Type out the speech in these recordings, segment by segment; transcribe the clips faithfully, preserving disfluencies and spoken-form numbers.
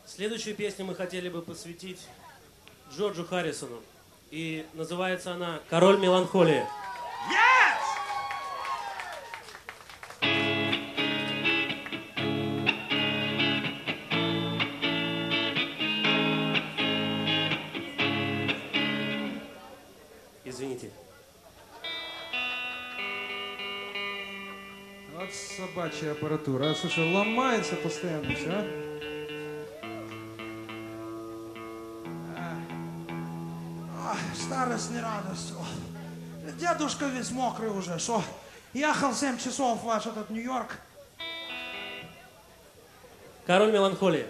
Следующую песню мы хотели бы посвятить Джорджу Харрисону. И называется она «Король меланхолии». Yes! Извините. Вот собачья аппаратура. Слушай, ломается постоянно все, а? Старость не радость. Дедушка весь мокрый уже, что ехал семь часов в ваш этот Нью-Йорк. «Король меланхолии».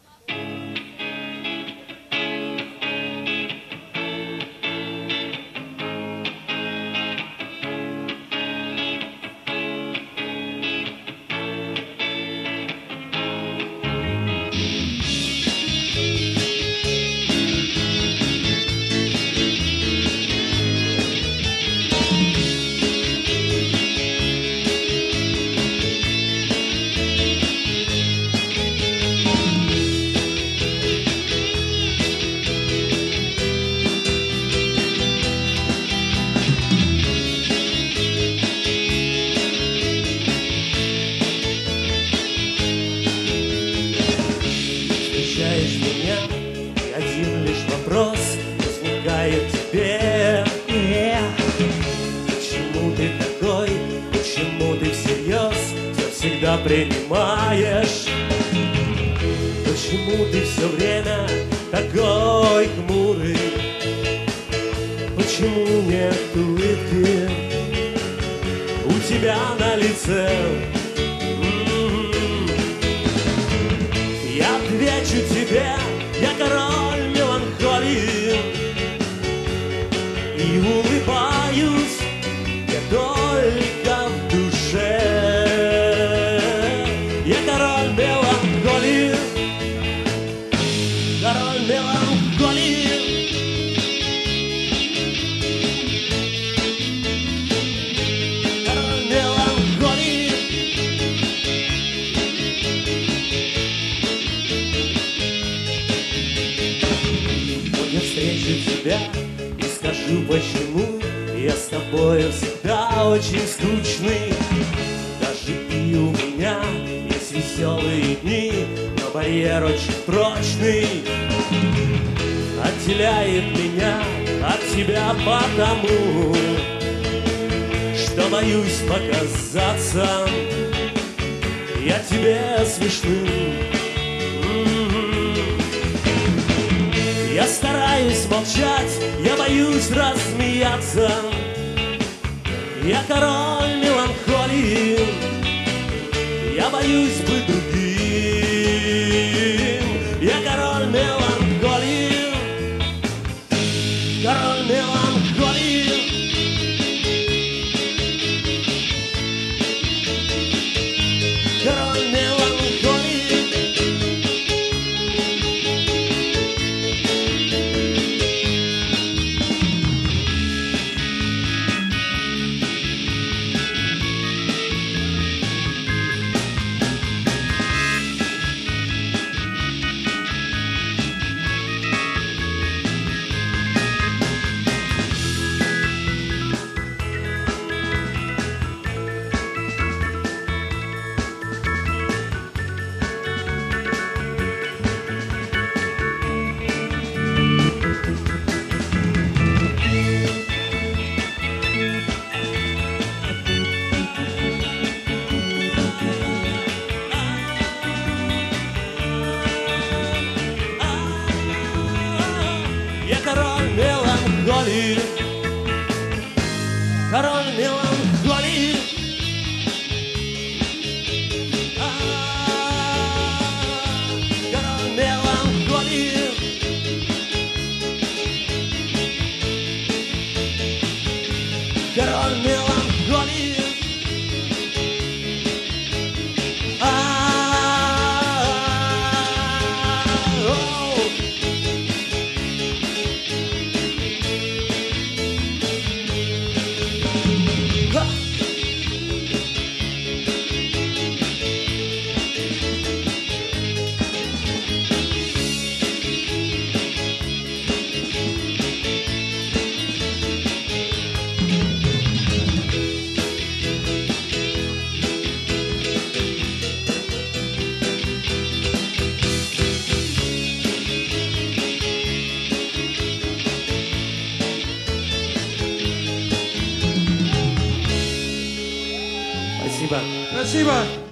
Принимаешь, почему ты все время такой хмурый, почему нет улыбки у тебя на лице? М-м-м. Я отвечу тебе, я король меланхолии, и улыбаюсь я только в душе. Король меланхолии, король меланхолии, король меланхолии. Вот я встречу тебя и скажу, почему я с тобой всегда очень скучный. Даже и у меня веселые дни, но барьер очень прочный отделяет меня от тебя потому, что боюсь показаться я тебе смешным. Я стараюсь молчать, я боюсь рассмеяться. Я король меланхолии, я боюсь быть другим. Я король меланхолии, король меланхолии. Король меланхолии. Спасибо. Спасибо.